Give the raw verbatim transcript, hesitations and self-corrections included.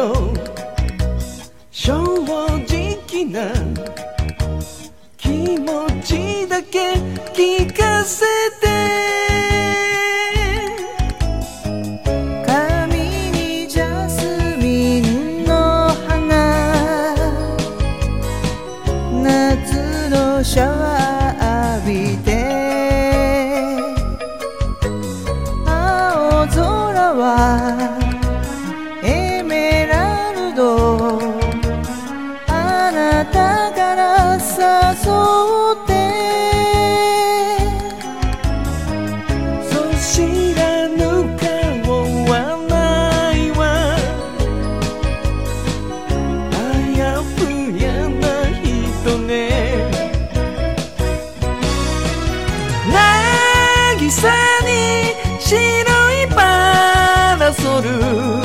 の正直な気持ちだけ聞かせて。 髪にジャスミンの花、夏のシャワー浴びて、青空はエメラルド、あなたから誘って。 そう知らぬ顔はないわ、あやふやな人ね。渚に白いパラソル